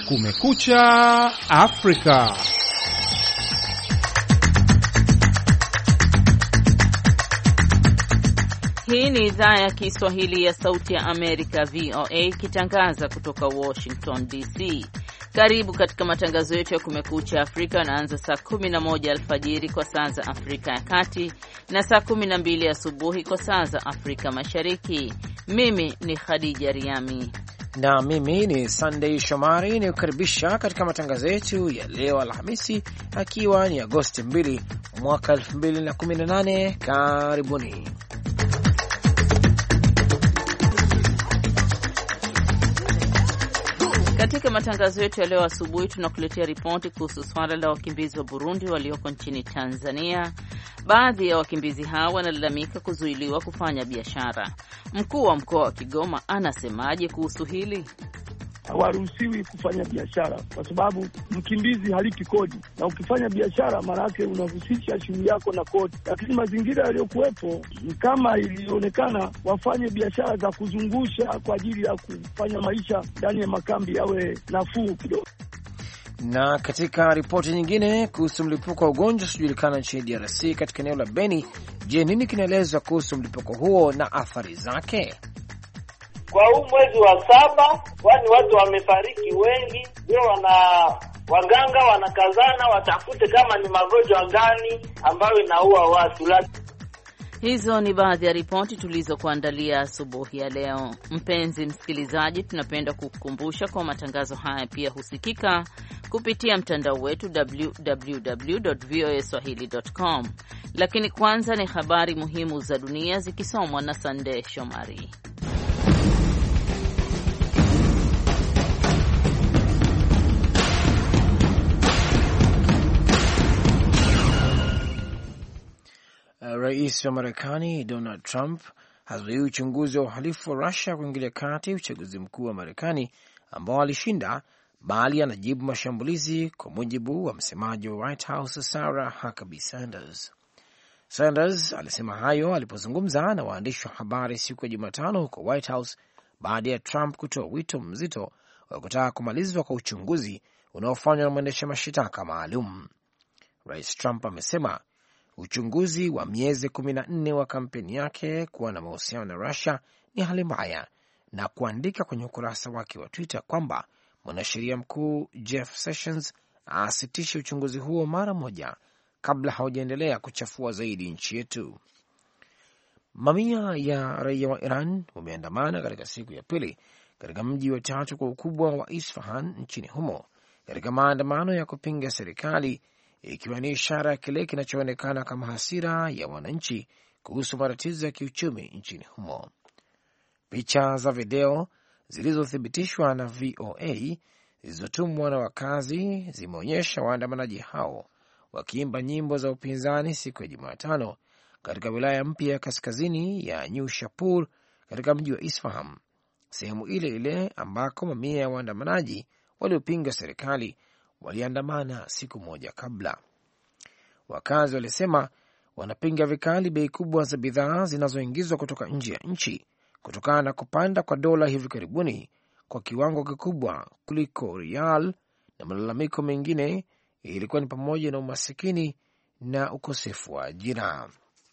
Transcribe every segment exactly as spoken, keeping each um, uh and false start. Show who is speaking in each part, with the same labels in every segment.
Speaker 1: Kumekucha Afrika.
Speaker 2: Hii ni idhaa ya Kiswahili ya Sauti ya Amerika, V O A, ikitangaza kutoka Washington D C. Karibu katika matangazo yetu ya Kumekucha Afrika, yanaanza saa kumi na moja alfajiri kwa saa za Afrika ya Kati na saa kumi na mbili asubuhi kwa saa za Afrika Mashariki. Mimi ni Khadija Riami
Speaker 3: na mimi ni Sunday Shomari, ni kukaribisha katika matangazo yetu ya leo Alhamisi, akiwa ni Agosti mbili mwaka elfu mbili na kumi na nane. Karibuni.
Speaker 2: Katika matangazo yetu ya leo asubuhi tunakuletea ripoti kuhusu swala la wakimbizi wa Burundi walioko nchini Tanzania. Baadhi ya wakimbizi hao wanalalamika kuzuiliwa kufanya biashara. Mkuu wa mkoa wa Kigoma anasemaje kuhusu hili?
Speaker 4: Hawaruhusiwi kufanya biashara kwa sababu mkimbizi halipi kodi, na ukifanya biashara maana yake unahusisha shughuli yako na kodi. Lakini mazingira yaliyokuwepo ni kama ilionekana wafanye biashara za kuzungusha kwa ajili ya kufanya maisha ndani ya makambi yawe nafuu kidogo.
Speaker 3: Na katika ripoti nyingine kuhusu mlipuko wa ugonjwa usiojulikana nchini D R C katika eneo la Beni, je, nini kinaelezwa kuhusu mlipuko huo na athari zake?
Speaker 5: Kwa huu mwezi wa saba, kwani watu wamefariki wengi, ndio wana waganga wanakazana watafute kama ni magonjwa gani ambayo inaua watu.
Speaker 2: Hizo ni baadhi ya ripoti tulizokuandalia asubuhi ya leo. Mpenzi msikilizaji, tunapenda kukukumbusha kwa matangazo haya pia husikika kupitia mtandao wetu w w w dot v o a swahili dot com. Lakini kwanza ni habari muhimu za dunia zikisomwa na Sunday Shomari.
Speaker 3: Rais wa Marekani Donald Trump hazuii uchunguzi wa uhalifu wa Russia kuingilia kati uchaguzi mkuu wa Marekani ambao alishinda, bali anajibu mashambulizi, kwa mujibu wa msemaji wa White House Sarah Huckabee Sanders. Sanders alisema hayo alipozungumza na waandishi wa habari siku ya Jumatano huko White House baada ya Trump kutoa wito mzito wa kutaka kumalizwa kwa uchunguzi unaofanywa na mwendesha mashitaka maalum. Rais Trump amesema uchunguzi wa miezi kumi na nne wa kampeni yake kuwa na mahusiano na Russia ni hali mbaya, na kuandika kwenye ukurasa wake wa Twitter kwamba mwanasheria mkuu Jeff Sessions asitishe uchunguzi huo mara moja kabla haujaendelea kuchafua zaidi nchi yetu. Mamia ya raia wa Iran wameandamana katika siku ya pili katika mji wa tatu kwa ukubwa wa Isfahan nchini humo katika maandamano ya kupinga serikali, ikiwa ni ishara ya kile kinachoonekana kama hasira ya wananchi kuhusu matatizo ya kiuchumi nchini humo. Picha za video zilizothibitishwa na V O A zilizotumwa na wakazi zimeonyesha waandamanaji hao wakiimba nyimbo za upinzani siku ya Jumatano katika wilaya mpya ya kaskazini ya New Shapur katika mji wa Isfahan, sehemu ile ile ambako mamia ya waandamanaji waliopinga serikali waliandamana siku moja kabla. Wakazi walisema wanapinga vikali bei kubwa za bidhaa zinazoingizwa kutoka nje ya nchi kutokana na kupanda kwa dola hivi karibuni kwa kiwango kikubwa kuliko rial, na malalamiko mengine ilikuwa ni pamoja na umasikini na ukosefu wa ajira.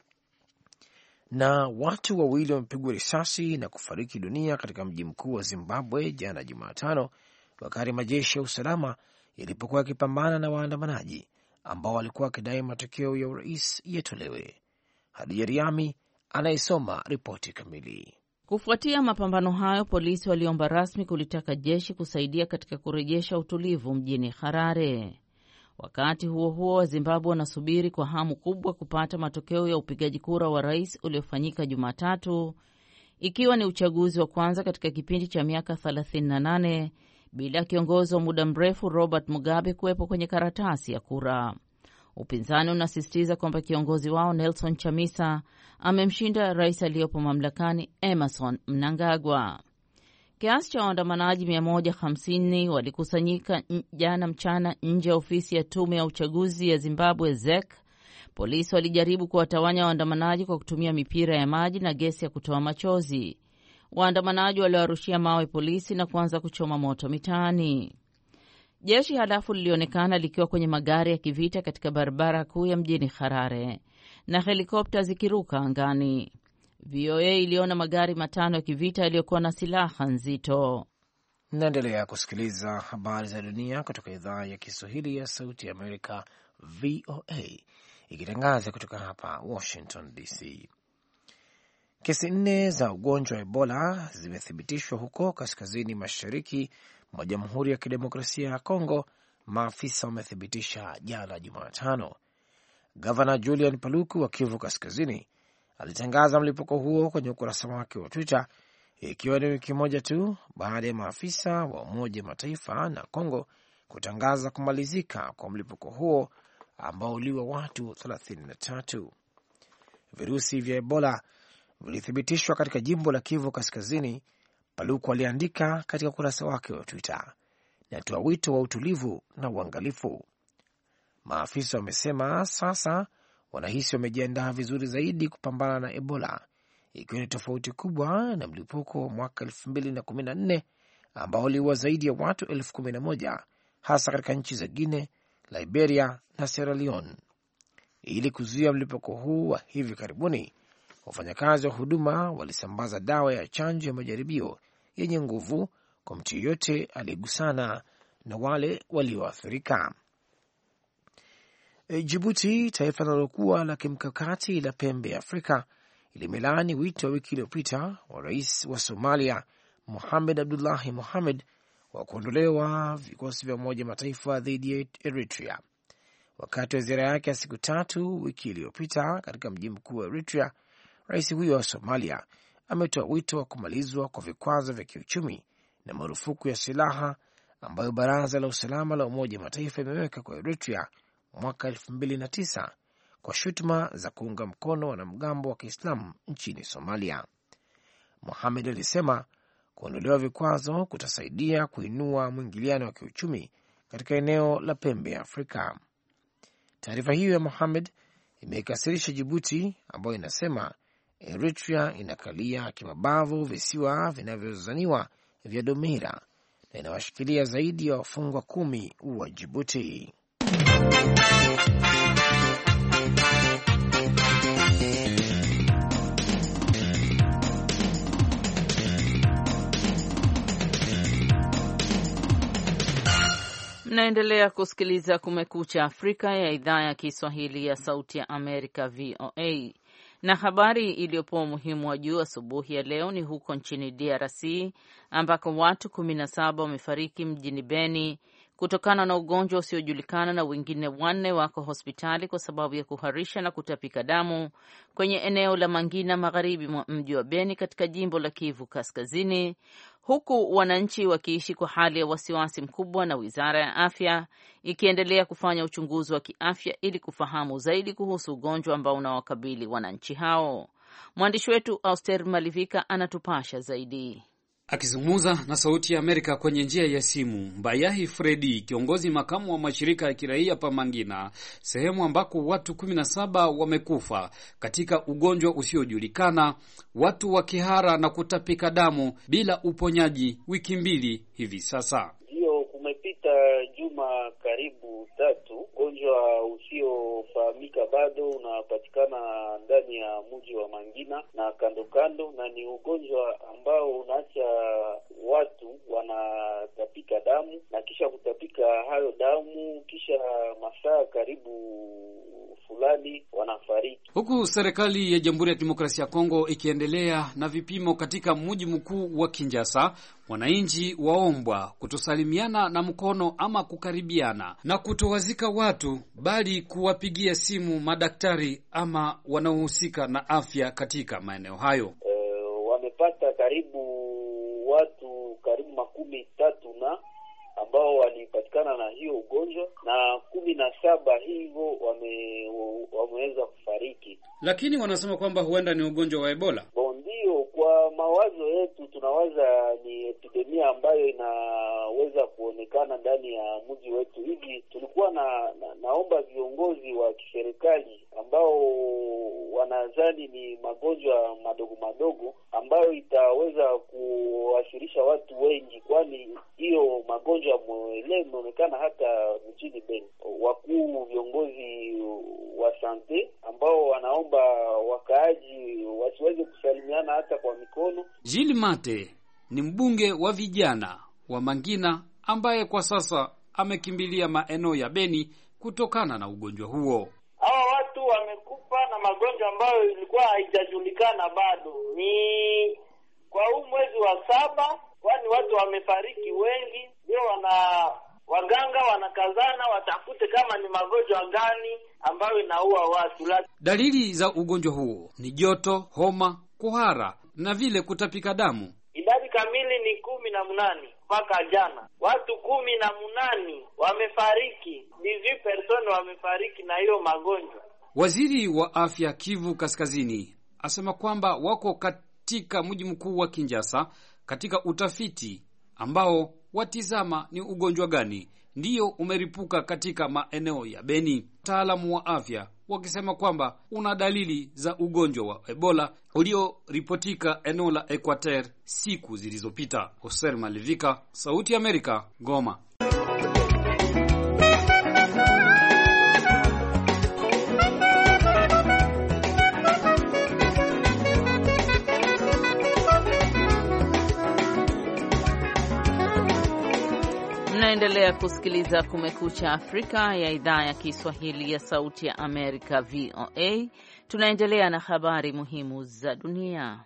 Speaker 3: Na watu wawili wamepigwa risasi na kufariki dunia katika mji mkuu wa Zimbabwe jana Jumatano, wakati majeshi ya usalama ilipokuwa yakipambana na waandamanaji ambao walikuwa wakidai matokeo ya urais yatolewe. Hadija Riami anayesoma ripoti kamili.
Speaker 2: Kufuatia mapambano hayo, polisi waliomba rasmi kulitaka jeshi kusaidia katika kurejesha utulivu mjini Harare. Wakati huo huo, wa Zimbabwe wanasubiri kwa hamu kubwa kupata matokeo ya upigaji kura wa rais uliofanyika Jumatatu, ikiwa ni uchaguzi wa kwanza katika kipindi cha miaka thelathini na nane bila kiongozi wa muda mrefu Robert Mugabe kuwepo kwenye karatasi ya kura. Upinzani unasisitiza kwamba kiongozi wao Nelson Chamisa amemshinda rais aliyopo mamlakani Emmerson Mnangagwa. Kiasi cha waandamanaji mia moja hamsini walikusanyika jana mchana nje ya ofisi ya tume ya uchaguzi ya Zimbabwe Z E C. Polisi walijaribu kuwatawanya waandamanaji kwa kutumia mipira ya maji na gesi ya kutoa machozi. Waandamanaji waliwarushia mawe polisi na kuanza kuchoma moto mitaani. Jeshi halafu lilionekana likiwa kwenye magari ya kivita katika barabara kuu ya mjini Harare na helikopta zikiruka angani. V O A iliona magari matano ya kivita yaliyokuwa na silaha nzito.
Speaker 3: Naendelea kusikiliza habari za dunia kutoka idhaa ya Kiswahili ya Sauti ya Amerika, V O A, ikitangaza kutoka hapa Washington D C. Kesi nne za ugonjwa wa Ebola zimethibitishwa huko kaskazini mashariki mwa Jamhuri ya Kidemokrasia ya Kongo, maafisa wamethibitisha jana Jumatano. Gavana Julian Paluku wa Kivu Kaskazini alitangaza mlipuko huo kwenye ukurasa wake wa Twitter, ikiwa ni wiki moja tu baada ya maafisa wa Umoja Mataifa na Kongo kutangaza kumalizika kwa mlipuko huo ambao uliwa watu thelathini na tatu. Virusi vya Ebola vilithibitishwa katika jimbo la Kivu Kaskazini. Paluku aliandika katika ukurasa wake wa Twitter, natoa wito wa utulivu na uangalifu. Maafisa wamesema sasa wanahisi wamejiandaa vizuri zaidi kupambana na Ebola, ikiwa ni tofauti kubwa na mlipuko mwaka elfu mbili na kumi na nne ambao uliua zaidi ya watu elfu kumi na moja hasa katika nchi za Guinea, Liberia na Sierra Leone. Ili kuzuia mlipuko huu wa hivi karibuni, wafanyakazi wa huduma walisambaza dawa ya chanjo ya majaribio yenye nguvu kwa mtu yeyote aliyegusana na wale walioathirika. E, Djibouti, taifa linalokuwa la kimkakati la pembe ya Afrika, ilimelaani wito wa wiki iliyopita wa rais wa Somalia Mohamed Abdullahi Mohamed wa kuondolewa vikosi vya Umoja Mataifa dhidi ya Eritrea. Wakati wa ziara yake ya siku tatu wiki iliyopita katika mji mkuu wa Eritrea, rais huyo wa Somalia ametoa wito wa kumalizwa kwa vikwazo vya kiuchumi na marufuku ya silaha ambayo Baraza la Usalama la Umoja Mataifa imeweka kwa Eritrea mwaka elfu mbili na tisa kwa shutuma za kuunga mkono wanamgambo wa Kiislamu nchini Somalia. Mohamed alisema kuondolewa vikwazo kutasaidia kuinua mwingiliano wa kiuchumi katika eneo la pembe ya Afrika. Taarifa hiyo ya Mohamed imeikasirisha Djibouti, ambayo inasema Eritrea inakalia kimabavu visiwa vinavyozaniwa vya Domira na inawashikilia zaidi ya wafungwa kumi wa Djibouti.
Speaker 2: Mnaendelea kusikiliza Kumekucha Afrika ya idhaa ya Kiswahili ya Sauti ya Amerika, V O A. Na habari iliyopewa umuhimu wa juu asubuhi ya leo ni huko nchini D R C ambako watu kumi na saba wamefariki mjini Beni kutokana na ugonjwa usiojulikana na wengine wanne wako hospitali kwa sababu ya kuharisha na kutapika damu kwenye eneo la Mangina magharibi mwa mji wa Beni katika jimbo la Kivu Kaskazini, huku wananchi wakiishi kwa hali ya wasiwasi mkubwa na Wizara ya Afya ikiendelea kufanya uchunguzi wa kiafya ili kufahamu zaidi kuhusu ugonjwa ambao unawakabili wananchi hao. Mwandishi wetu Auster Malivika anatupasha zaidi.
Speaker 6: Akizungumza na Sauti ya Amerika kwenye njia ya simu, Mbayahi Fredi, kiongozi makamu wa mashirika ya kiraia pa Mangina, sehemu ambako watu kumi na saba wamekufa katika ugonjwa usiojulikana, watu wakihara na kutapika damu bila uponyaji wiki mbili hivi sasa.
Speaker 5: Ndio kumepita juma karibu tatu, ugonjwa usiofahamika bado unapatikana ndani ya mji wa Mangina na kando kando, na ni ugonjwa ambao unaacha watu wanatapika damu na kisha kutapika hayo damu kisha masaa karibu fulani wanafariki.
Speaker 6: Huku serikali ya Jamhuri ya Kidemokrasia ya Kongo ikiendelea na vipimo katika mji mkuu wa Kinshasa, wananchi waombwa kutosalimiana na mkono ama kukaribiana na kutowazika watu, bali kuwapigia simu madaktari ama wanaohusika na afya katika maeneo hayo.
Speaker 5: E, wamepata karibu watu karibu makumi tatu na ambao walipatikana na hiyo ugonjwa na kumi na saba hivyo wame, wameweza kufariki.
Speaker 6: Lakini wanasema kwamba huenda ni ugonjwa wa Ebola.
Speaker 5: Bondi Ndiyo, kwa mawazo yetu tunawaza ni epidemia ambayo inaweza kuonekana ndani ya mji wetu. Hivi tulikuwa na, na naomba viongozi wa kiserikali ambao wanadhani ni magonjwa madogo madogo ambayo itaweza kuwasilisha watu wengi, kwani hiyo magonjwa leo imeonekana hata mjini Beni. Wakuu viongozi wa sante ambao wanaomba wakaaji wasiweze kusalimiana hata kwa mikono.
Speaker 6: Jili Mate ni mbunge wa vijana wa Mangina ambaye kwa sasa amekimbilia maeneo ya Beni kutokana na ugonjwa huo.
Speaker 5: Hawa watu wamekufa na magonjwa ambayo ilikuwa haijajulikana bado. Ni kwa huu mwezi wa saba, kwani watu wamefariki wengi, ndio wana waganga wanakazana watafute kama ni magonjwa gani ambayo inaua watu.
Speaker 6: Dalili za ugonjwa huo ni joto, homa, kuhara na vile kutapika damu.
Speaker 5: Idadi kamili ni kumi na munani mpaka jana. Watu kumi na munani wamefariki, hizi personi wamefariki na hiyo magonjwa.
Speaker 6: Waziri wa afya Kivu Kaskazini asema kwamba wako katika mji mkuu wa Kinshasa katika utafiti ambao watizama ni ugonjwa gani ndiyo umeripuka katika maeneo ya Beni. Wataalamu wa afya wakisema kwamba una dalili za ugonjwa wa Ebola ulioripotika eneo la Equateur siku zilizopita. Hoser Malivika, Sauti ya Amerika, Goma.
Speaker 2: Mnaendelea kusikiliza Kumekucha Afrika ya idhaa ya Kiswahili ya Sauti ya Amerika, V O A. Tunaendelea na habari muhimu za dunia.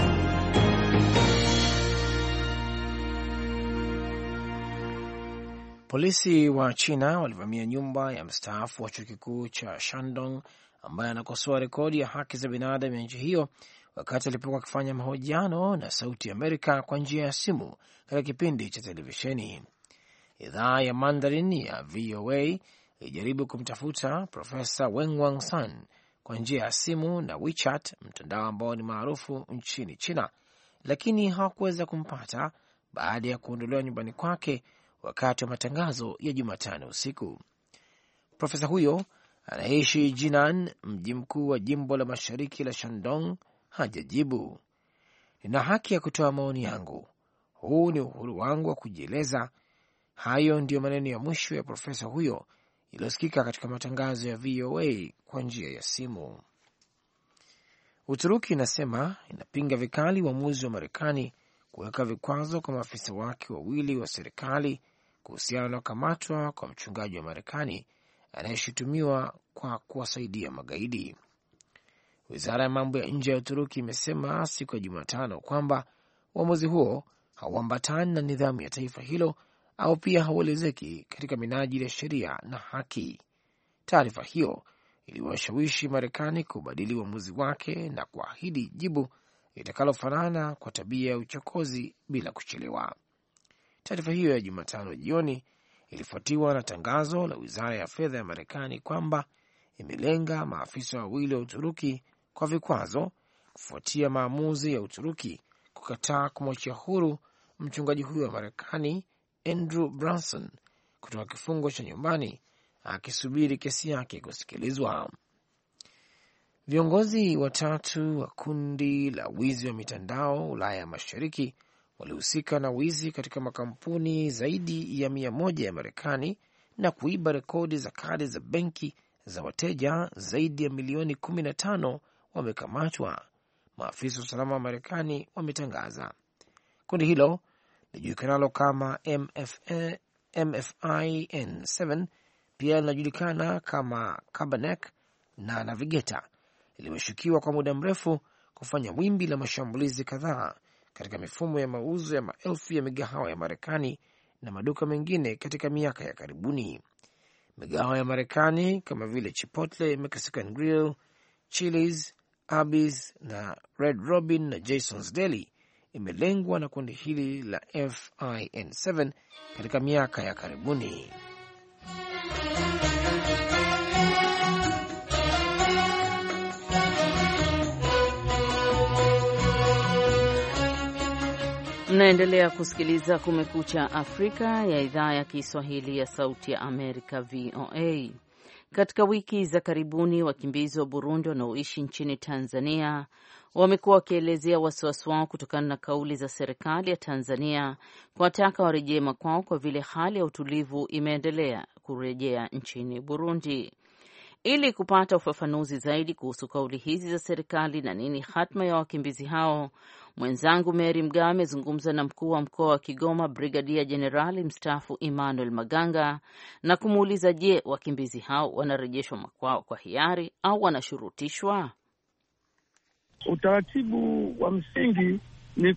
Speaker 3: Polisi wa China walivamia nyumba ya mstaafu wa chuo kikuu cha Shandong ambaye anakosoa rekodi ya haki za binadamu ya nchi hiyo wakati alipokuwa akifanya mahojiano na Sauti ya Amerika kwa njia ya simu katika kipindi cha televisheni. Idhaa ya Mandarin ya V O A ilijaribu kumtafuta Profesa Weng Wang San kwa njia ya simu na WeChat, mtandao ambao ni maarufu nchini China, lakini hawakuweza kumpata baada ya kuondolewa nyumbani kwake wakati wa matangazo ya Jumatano usiku. Profesa huyo anaishi Jinan, mji mkuu wa jimbo la mashariki la Shandong, hajajibu. Nina haki ya kutoa maoni yangu. Huu ni uhuru wangu wa kujieleza. Hayo ndiyo maneno ya mwisho ya profesa huyo iliyosikika katika matangazo ya V O A kwa njia ya simu. Uturuki inasema inapinga vikali uamuzi wa Marekani kuweka vikwazo kwa maafisa wake wawili wa serikali kuhusiana na kukamatwa kwa mchungaji wa Marekani anayeshutumiwa kwa kuwasaidia magaidi. Wizara ya mambo ya nje ya Uturuki imesema siku ya Jumatano kwamba uamuzi huo hauambatani na nidhamu ya taifa hilo au pia hauelezeki katika minajili ya sheria na haki. Taarifa hiyo iliwashawishi Marekani kubadili uamuzi wake na kuahidi jibu litakalofanana kwa tabia ya uchokozi bila kuchelewa. Taarifa hiyo ya Jumatano jioni ilifuatiwa na tangazo la Wizara ya Fedha ya Marekani kwamba imelenga maafisa wawili wa Uturuki kwa vikwazo kufuatia maamuzi ya Uturuki kukataa kumwachia huru mchungaji huyo wa Marekani Andrew Branson kutoka kifungo cha nyumbani akisubiri kesi yake kusikilizwa. Viongozi watatu wa kundi la wizi wa mitandao Ulaya Mashariki walihusika na wizi katika makampuni zaidi ya mia moja ya Marekani na kuiba rekodi za kadi za benki za wateja zaidi ya milioni kumi na tano wamekamatwa, maafisa wa usalama wa Marekani wametangaza. Kundi hilo lijulikanalo kama M F I N saba pia linajulikana kama Cabernet na Navigator limeshukiwa kwa muda mrefu kufanya wimbi la mashambulizi kadhaa katika mifumo ya mauzo ya maelfu ya migahawa ya Marekani na maduka mengine katika miaka ya karibuni. Migahawa ya Marekani kama vile Chipotle, Mexican Grill, Chili's, Arby's na Red Robin na Jason's Deli imelengwa na kundi hili la F I N saba katika miaka ya karibuni.
Speaker 2: Mnaendelea kusikiliza Kumekucha Afrika ya idhaa ya Kiswahili ya Sauti ya Amerika, V O A. Katika wiki za karibuni, wakimbizi wa Burundi wanaoishi nchini Tanzania wamekuwa wakielezea wasiwasi wao kutokana na kauli za serikali ya Tanzania kuwataka warejee makwao kwa vile hali ya utulivu imeendelea kurejea nchini Burundi. Ili kupata ufafanuzi zaidi kuhusu kauli hizi za serikali na nini hatma ya wakimbizi hao, mwenzangu Mary Mgawe amezungumza na mkuu wa mkoa wa Kigoma Brigadia Jenerali mstaafu Emmanuel Maganga na kumuuliza, je, wakimbizi hao wanarejeshwa makwao kwa hiari au wanashurutishwa?
Speaker 4: Utaratibu wa msingi ni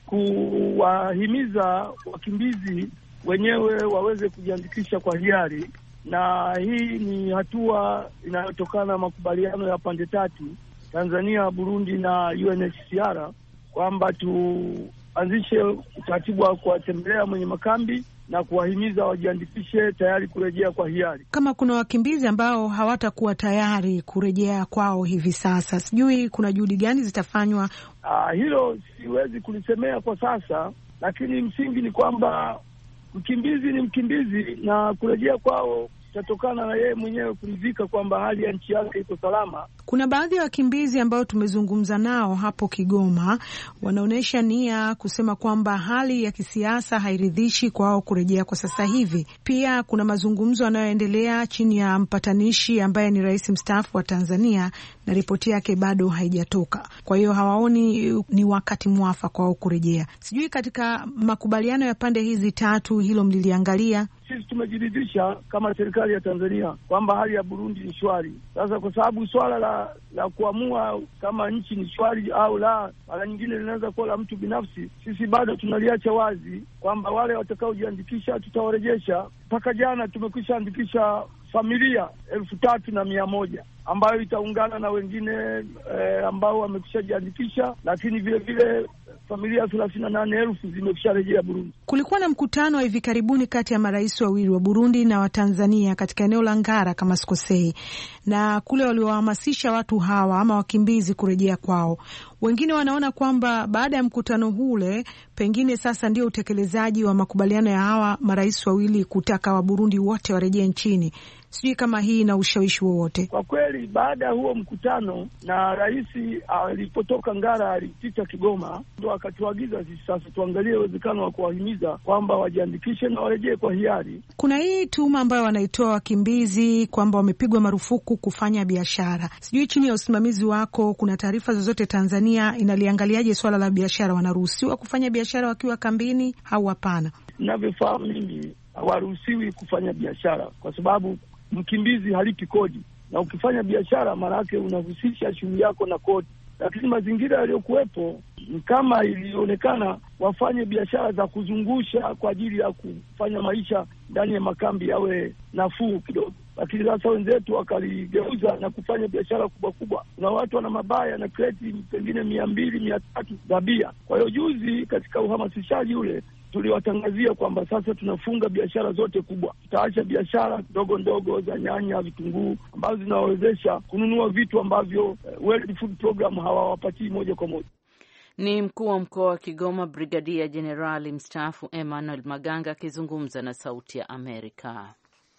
Speaker 4: kuwahimiza wakimbizi wenyewe waweze kujiandikisha kwa hiari, na hii ni hatua inayotokana na makubaliano ya pande tatu, Tanzania, Burundi na U N H C R, kwamba tuanzishe utaratibu wa kuwatembelea mwenye makambi na kuwahimiza wajiandikishe tayari kurejea kwa hiari.
Speaker 7: Kama kuna wakimbizi ambao hawatakuwa tayari kurejea kwao hivi sasa, sijui kuna juhudi gani zitafanywa?
Speaker 4: Ah, hilo siwezi kulisemea kwa sasa, lakini msingi ni kwamba mkimbizi ni mkimbizi na kurejea kwao itatokana na yeye mwenyewe kuridhika kwamba hali ya nchi yake iko salama.
Speaker 7: Kuna baadhi ya wakimbizi ambao tumezungumza nao hapo Kigoma wanaonesha nia kusema kwamba hali ya kisiasa hairidhishi kwao kurejea kwa sasa hivi. Pia kuna mazungumzo yanayoendelea chini ya mpatanishi ambaye ni rais mstaafu wa Tanzania na ripoti yake bado haijatoka. Kwa hiyo hawaoni ni wakati mwafaka kwao kurejea. Sijui katika makubaliano ya pande hizi tatu hilo mliliangalia?
Speaker 4: Sisi tumejiridhisha kama serikali ya Tanzania kwamba hali ya Burundi ni shwari. Sasa kwa sababu swala la la kuamua kama nchi ni shwari au la, mara nyingine linaweza kuwa la mtu binafsi, sisi bado tunaliacha wazi kwamba wale watakaojiandikisha tutawarejesha. Mpaka jana tumekwisha andikisha familia elfu tatu na mia moja ambayo itaungana na wengine eh, ambao wamekwishajiandikisha, lakini vile vile familia thelathini na nane elfu zimekwisharejea Burundi.
Speaker 7: Kulikuwa na mkutano wa hivi karibuni kati ya marais wawili wa Burundi na wa Tanzania katika eneo la Ngara kama sikosei, na kule waliohamasisha watu hawa ama wakimbizi kurejea kwao. Wengine wanaona kwamba baada ya mkutano ule pengine sasa ndio utekelezaji wa makubaliano ya hawa marais wawili kutaka wa Burundi wote warejee nchini. Sijui kama hii ina ushawishi wowote.
Speaker 4: Kwa kweli baada ya huo mkutano na rais alipotoka Ngara alipita Kigoma, ndio akatuagiza sisi sasa tuangalie uwezekano wa kuwahimiza kwamba wajiandikishe na warejee kwa hiari.
Speaker 7: Kuna hii tuma ambayo wanaitoa wakimbizi kwamba wamepigwa marufuku kufanya biashara. Sijui chini ya usimamizi wako kuna taarifa zozote Tanzania inaliangaliaje swala la biashara? Wanaruhusiwa kufanya biashara wakiwa kambini au hapana?
Speaker 4: Ninavyofahamu mimi hawaruhusiwi kufanya biashara kwa sababu mkimbizi halipi kodi, na ukifanya biashara maana yake unahusisha shughuli yako na kodi. Lakini mazingira yaliyokuwepo ni kama ilionekana wafanye biashara za kuzungusha kwa ajili ya kufanya maisha ndani ya makambi yawe nafuu kidogo, lakini sasa wenzetu wakaligeuza na kufanya biashara kubwa kubwa. Kuna watu wana mabaya na kreti pengine mia mbili mia tatu za bia. Kwa hiyo juzi katika uhamasishaji ule tuliwatangazia kwamba sasa tunafunga biashara zote kubwa, tutaacha biashara ndogo ndogo za nyanya, vitunguu ambazo zinawawezesha kununua vitu ambavyo uh, World Food Program hawawapatii moja kwa moja.
Speaker 2: Ni mkuu wa mkoa wa Kigoma Brigadia Jenerali mstaafu Emmanuel Maganga akizungumza na Sauti ya Amerika.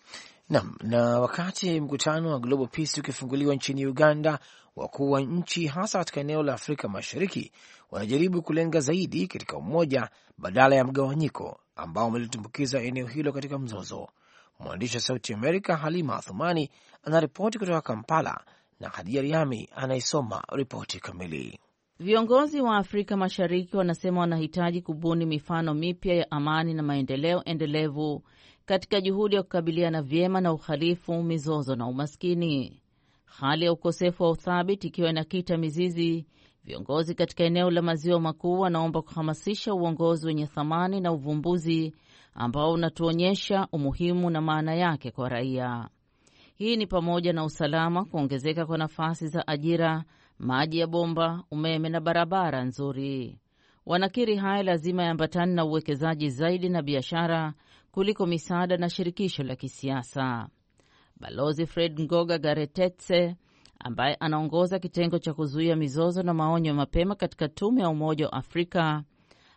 Speaker 3: Naam, na wakati mkutano wa Global Peace ukifunguliwa nchini Uganda, wakuu wa nchi hasa katika eneo la Afrika Mashariki wanajaribu kulenga zaidi katika umoja badala ya mgawanyiko ambao umelitumbukiza eneo hilo katika mzozo. Mwandishi wa Sauti Amerika Halima Athumani anaripoti kutoka Kampala na Hadia Riami anaisoma ripoti kamili.
Speaker 2: Viongozi wa Afrika Mashariki wanasema wanahitaji kubuni mifano mipya ya amani na maendeleo endelevu katika juhudi ya kukabiliana vyema na uhalifu, mizozo na umaskini. Hali ya ukosefu wa uthabiti ikiwa inakita mizizi, viongozi katika eneo la maziwa makuu wanaomba kuhamasisha uongozi wenye thamani na uvumbuzi ambao unatuonyesha umuhimu na maana yake kwa raia. Hii ni pamoja na usalama, kuongezeka kwa nafasi za ajira, maji ya bomba, umeme na barabara nzuri. Wanakiri haya lazima yaambatane na uwekezaji zaidi na biashara kuliko misaada na shirikisho la kisiasa. Balozi Fred Ngoga Garetetse ambaye anaongoza kitengo cha kuzuia mizozo na maonyo mapema katika tume ya Umoja wa Afrika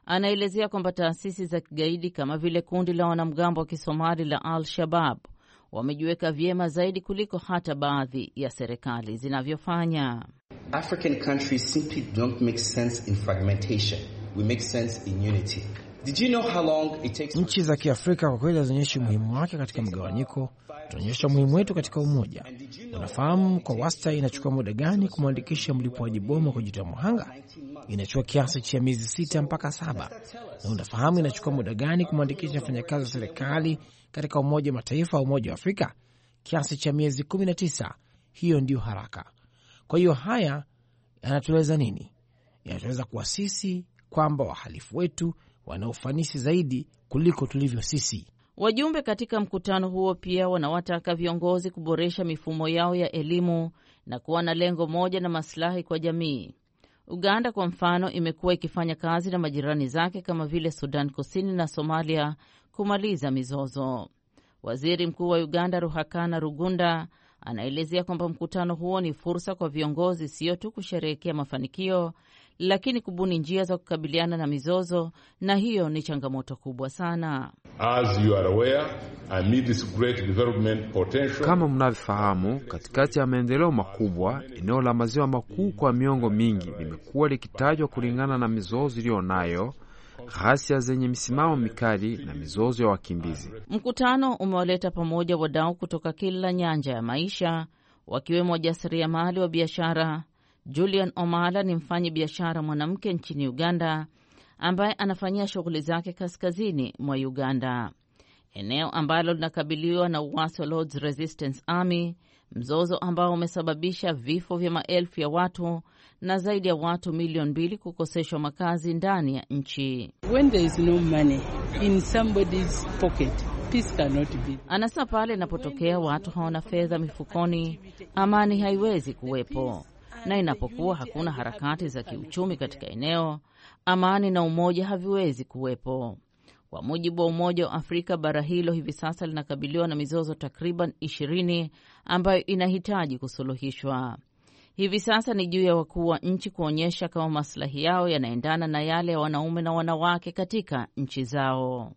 Speaker 2: Anaelezea kwamba taasisi za kigaidi kama vile kundi la wanamgambo wa Kisomali la Al-Shabaab wamejiweka vyema zaidi kuliko hata baadhi ya serikali zinavyofanya.
Speaker 8: African countries simply don't make sense in fragmentation. We make sense in unity. Did you know how long it takes?
Speaker 3: Nchi za Kiafrika kwa kweli zinaonyesha umuhimu wake katika mgawanyiko, tunaonyesha umuhimu wetu katika umoja. Unafahamu kwa wastani inachukua muda gani kumwandikisha mlipuaji bomu kujitoa muhanga? Inachukua kiasi cha miezi sita mpaka saba. Na unafahamu inachukua muda gani kumwandikisha mfanyakazi wa serikali katika Umoja wa Mataifa au Umoja wa Afrika? Kiasi cha miezi kumi na tisa. Hiyo ndio haraka. Kwa hiyo haya yanatueleza nini? Yanatueleza kuwa sisi kwamba wahalifu wetu wana ufanisi zaidi kuliko tulivyo sisi.
Speaker 2: Wajumbe katika mkutano huo pia wanawataka viongozi kuboresha mifumo yao ya elimu na kuwa na lengo moja na maslahi kwa jamii. Uganda kwa mfano imekuwa ikifanya kazi na majirani zake kama vile Sudan Kusini na Somalia kumaliza mizozo. Waziri Mkuu wa Uganda Ruhakana Rugunda anaelezea kwamba mkutano huo ni fursa kwa viongozi sio tu kusherehekea mafanikio, lakini kubuni njia za kukabiliana na mizozo, na hiyo ni changamoto kubwa sana.
Speaker 9: As you are aware, amid this great development potential,
Speaker 10: kama mnavyofahamu, katikati ya maendeleo makubwa, eneo la maziwa makuu kwa miongo mingi limekuwa likitajwa kulingana na mizozo iliyonayo, ghasia zenye misimamo mikali na mizozo ya wakimbizi.
Speaker 2: Mkutano umewaleta pamoja wadau kutoka kila nyanja ya maisha, wakiwemo wajasiriamali wa biashara. Julian Omala ni mfanyi biashara mwanamke nchini Uganda ambaye anafanyia shughuli zake kaskazini mwa Uganda, eneo ambalo linakabiliwa na uasi wa Lord's Resistance Army, mzozo ambao umesababisha vifo vya maelfu ya watu na zaidi ya watu milioni mbili kukoseshwa makazi ndani ya nchi.
Speaker 11: When there is no money in somebody's pocket, peace cannot be.
Speaker 2: Anasema pale inapotokea watu hawana fedha mifukoni, amani haiwezi kuwepo. Na inapokuwa hakuna harakati za kiuchumi katika eneo, amani na umoja haviwezi kuwepo. Kwa mujibu wa Umoja wa Afrika, bara hilo hivi sasa linakabiliwa na mizozo takriban ishirini ambayo inahitaji kusuluhishwa. Hivi sasa ni juu ya wakuu wa nchi kuonyesha kama maslahi yao yanaendana na yale ya wanaume na wanawake katika nchi zao.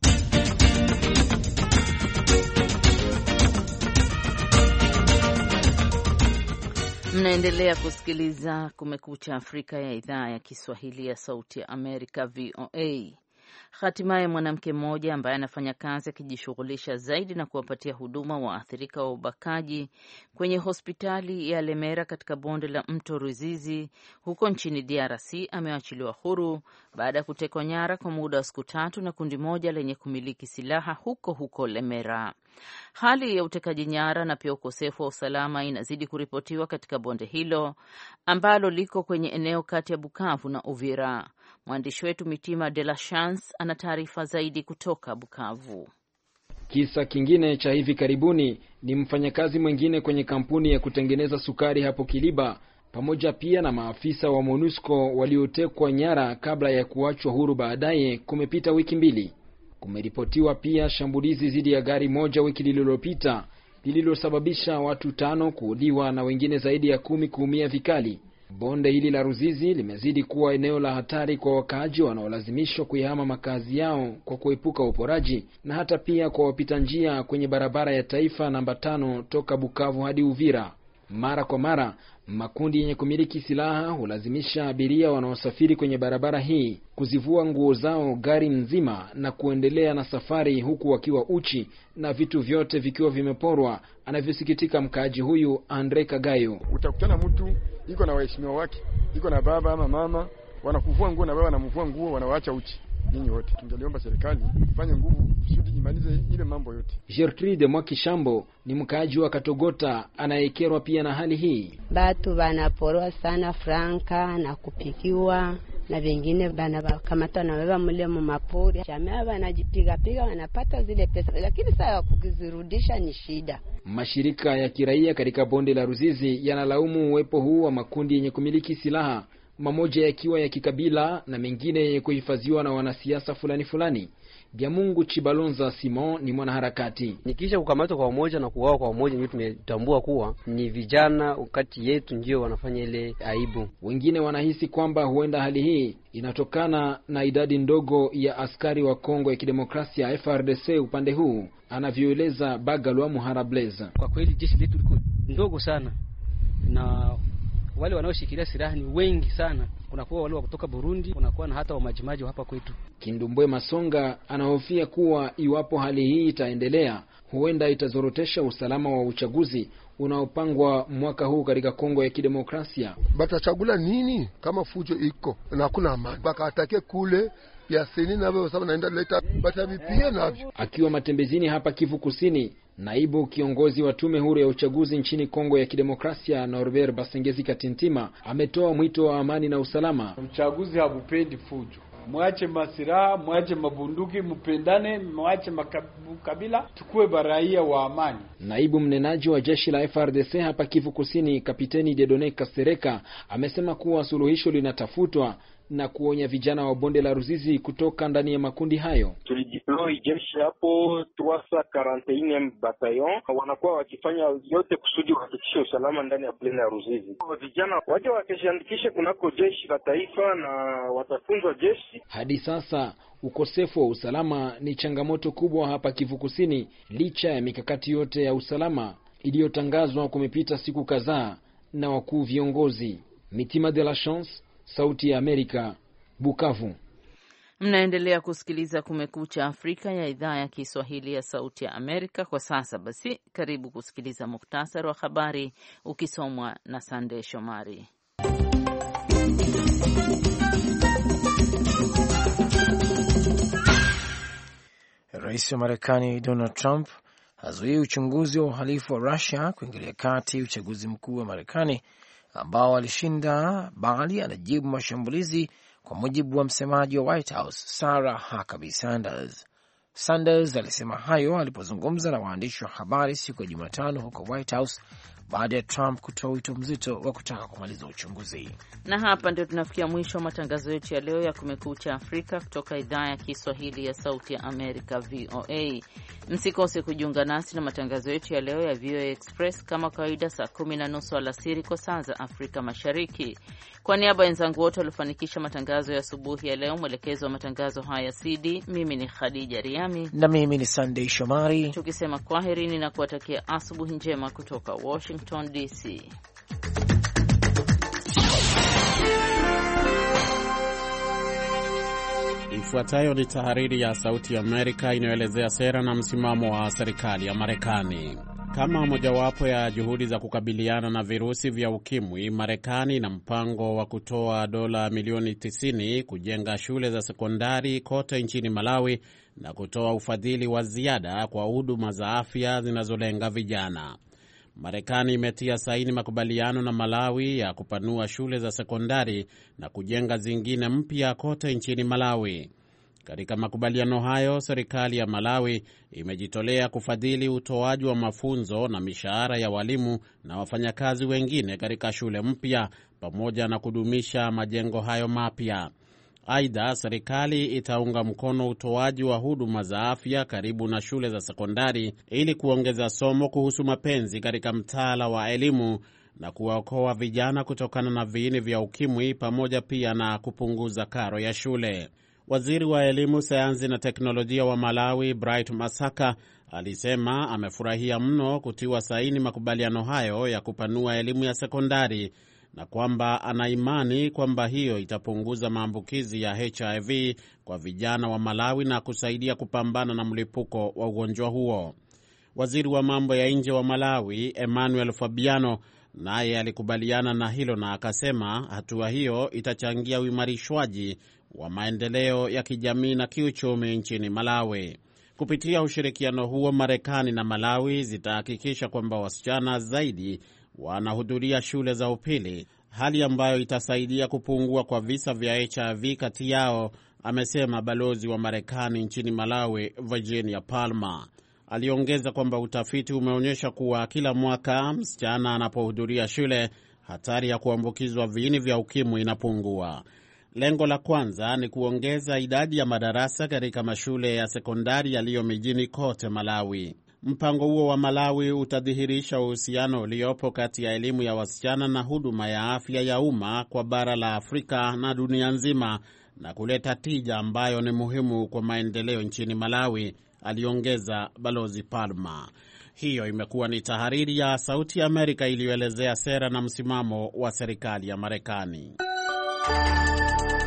Speaker 2: Mnaendelea kusikiliza Kumekucha Afrika ya idhaa ya Kiswahili ya Sauti ya Amerika, V O A. Hatimaye mwanamke mmoja ambaye anafanya kazi akijishughulisha zaidi na kuwapatia huduma waathirika wa ubakaji kwenye hospitali ya Lemera katika bonde la mto Ruzizi huko nchini D R C amewachiliwa huru baada ya kutekwa nyara kwa muda wa siku tatu na kundi moja lenye kumiliki silaha huko huko Lemera. Hali ya utekaji nyara na pia ukosefu wa usalama inazidi kuripotiwa katika bonde hilo ambalo liko kwenye eneo kati ya Bukavu na Uvira. Mwandishi wetu Mitima de la Chance ana taarifa zaidi kutoka Bukavu.
Speaker 12: Kisa kingine cha hivi karibuni ni mfanyakazi mwingine kwenye kampuni ya kutengeneza sukari hapo Kiliba, pamoja pia na maafisa wa MONUSCO waliotekwa nyara kabla ya kuachwa huru baadaye. Kumepita wiki mbili. Kumeripotiwa pia shambulizi dhidi ya gari moja wiki lililopita lililosababisha watu tano kuuliwa na wengine zaidi ya kumi kuumia vikali. Bonde hili la Ruzizi limezidi kuwa eneo la hatari kwa wakaaji wanaolazimishwa kuyahama makazi yao kwa kuepuka uporaji, na hata pia kwa wapita njia kwenye barabara ya taifa namba tano toka Bukavu hadi Uvira. Mara kwa mara makundi yenye kumiliki silaha hulazimisha abiria wanaosafiri kwenye barabara hii kuzivua nguo zao gari nzima na kuendelea na safari huku wakiwa uchi na vitu vyote vikiwa vimeporwa, anavyosikitika mkaaji huyu Andre Kagayo.
Speaker 13: Utakutana mtu iko na waheshimiwa wake, iko na baba ama mama, wanakuvua nguo na baba wanamvua nguo, wanawaacha uchi. Ninyi wote tungeliomba serikali ifanye nguvu kusudi imalize ile mambo yote.
Speaker 12: Gertrude Mwakishambo ni mkaaji wa Katogota, anayekerwa pia na hali hii.
Speaker 14: Batu banaporwa sana franka na kupikiwa na wengine bana bakamata na baba mule mu mapori. Jamaa wanajipiga piga wanapata zile pesa, lakini sasa kukizirudisha ni shida.
Speaker 12: Mashirika ya kiraia katika bonde la Ruzizi yanalaumu uwepo huu wa makundi yenye kumiliki silaha, mamoja yakiwa ya kikabila na mengine yenye kuhifadhiwa na wanasiasa fulani fulani. Biamungu Chibalonza Simon ni mwanaharakati.
Speaker 15: Nikisha kukamatwa kwa umoja na kuuawa kwa umoja, ndio tumetambua kuwa ni vijana wakati yetu ndio wanafanya ile aibu.
Speaker 12: Wengine wanahisi kwamba huenda hali hii inatokana na idadi ndogo ya askari wa Kongo ya Kidemokrasia F R D C upande huu, anavyoeleza Bagalwa Muharableza.
Speaker 15: Kwa kweli jeshi letu liko ndogo sana na wale wanaoshikilia silaha ni wengi sana. Kuna kuwa wale wa kutoka Burundi, kuna kuwa na hata wa majimaji hapa kwetu.
Speaker 12: Kindumbwe Masonga anahofia kuwa iwapo hali hii itaendelea, huenda itazorotesha usalama wa uchaguzi unaopangwa mwaka huu katika Kongo ya Kidemokrasia.
Speaker 16: Batachagula nini kama fujo iko na hakuna amani? Baka atake kule ya seni na wao sababu naenda leta batabipia navyo.
Speaker 12: Akiwa matembezini hapa Kivu Kusini, naibu kiongozi wa tume huru ya uchaguzi nchini Kongo ya Kidemokrasia Norbert Basengezi Katintima ametoa mwito wa amani na usalama.
Speaker 17: Uchaguzi habupendi fujo. Mwache masiraha, mwache mabunduki, mpendane, mwache makabila, tukue baraia wa amani.
Speaker 12: Naibu mnenaji wa jeshi la F R D C hapa Kivu Kusini, Kapiteni Dedone Kasereka, amesema kuwa suluhisho linatafutwa na kuonya vijana wa bonde la Ruzizi kutoka ndani ya makundi hayo.
Speaker 18: Tulideploy jeshi hapo trois cent quarante et un bataillon, wanakuwa wakifanya yote kusudi kuhakikisha usalama ndani ya plaine ya Ruzizi. Vijana waje wakishandikishe kunako jeshi la taifa na watafunzwa jeshi.
Speaker 12: Hadi sasa ukosefu wa usalama ni changamoto kubwa hapa Kivu Kusini, licha ya mikakati yote ya usalama iliyotangazwa kumepita siku kadhaa na wakuu viongozi. Mitima de la Chance, Sauti ya Amerika, Bukavu.
Speaker 2: Mnaendelea kusikiliza Kumekucha Afrika ya idhaa ya Kiswahili ya Sauti ya Amerika. Kwa sasa basi, karibu kusikiliza muktasari wa habari ukisomwa na Sande Shomari.
Speaker 3: Rais wa Marekani Donald Trump hazuii uchunguzi wa uhalifu wa Russia kuingilia kati uchaguzi mkuu wa Marekani ambao alishinda, bali anajibu mashambulizi, kwa mujibu wa msemaji wa White House Sarah Huckabee Sanders. Sanders alisema hayo alipozungumza na waandishi wa habari siku ya Jumatano huko White House baada ya Trump kutoa wito mzito wa kutaka kumaliza uchunguzi.
Speaker 2: Na hapa ndio tunafikia mwisho wa matangazo yetu ya leo ya Kumekucha Afrika kutoka idhaa ya Kiswahili ya Sauti ya Amerika, V O A. Msikose kujiunga nasi na matangazo yetu ya leo ya V O A Express kama kawaida saa kumi na nusu alasiri kwa saa za Afrika Mashariki. Kwa niaba ya wenzangu wote waliofanikisha matangazo ya asubuhi ya leo, mwelekezo wa matangazo haya C D, mimi ni Khadija Riami
Speaker 3: na mimi ni Sunday Shomari,
Speaker 2: tukisema kwaherini na kuwatakia asubuhi njema kutoka Washington D C.
Speaker 19: Ifuatayo ni tahariri ya Sauti ya Amerika inayoelezea sera na msimamo wa serikali ya Marekani. Kama mojawapo ya juhudi za kukabiliana na virusi vya ukimwi, Marekani ina mpango wa kutoa dola milioni tisini kujenga shule za sekondari kote nchini Malawi na kutoa ufadhili wa ziada kwa huduma za afya zinazolenga vijana. Marekani imetia saini makubaliano na Malawi ya kupanua shule za sekondari na kujenga zingine mpya kote nchini Malawi. Katika makubaliano hayo, serikali ya Malawi imejitolea kufadhili utoaji wa mafunzo na mishahara ya walimu na wafanyakazi wengine katika shule mpya pamoja na kudumisha majengo hayo mapya. Aidha, serikali itaunga mkono utoaji wa huduma za afya karibu na shule za sekondari ili kuongeza somo kuhusu mapenzi katika mtaala wa elimu na kuwaokoa vijana kutokana na viini vya ukimwi pamoja pia na kupunguza karo ya shule. Waziri wa elimu, sayansi na teknolojia wa Malawi, Bright Masaka, alisema amefurahia mno kutiwa saini makubaliano hayo ya kupanua elimu ya sekondari na kwamba ana imani kwamba hiyo itapunguza maambukizi ya H I V kwa vijana wa Malawi na kusaidia kupambana na mlipuko wa ugonjwa huo. Waziri wa mambo ya nje wa Malawi, Emmanuel Fabiano, naye alikubaliana na hilo na akasema hatua hiyo itachangia uimarishwaji wa maendeleo ya kijamii na kiuchumi nchini Malawi. Kupitia ushirikiano huo, Marekani na Malawi zitahakikisha kwamba wasichana zaidi wanahudhuria shule za upili, hali ambayo itasaidia kupungua kwa visa vya H I V kati yao, amesema balozi wa Marekani nchini Malawi, Virginia Palmer. Aliongeza kwamba utafiti umeonyesha kuwa kila mwaka msichana anapohudhuria shule, hatari ya kuambukizwa viini vya ukimwi inapungua. Lengo la kwanza ni kuongeza idadi ya madarasa katika mashule ya sekondari yaliyo mijini kote Malawi. Mpango huo wa Malawi utadhihirisha uhusiano uliopo kati ya elimu ya wasichana na huduma ya afya ya umma kwa bara la Afrika na dunia nzima na kuleta tija ambayo ni muhimu kwa maendeleo nchini Malawi, aliongeza Balozi Palmer. Hiyo imekuwa ni tahariri ya Sauti ya Amerika iliyoelezea sera na msimamo wa serikali ya Marekani.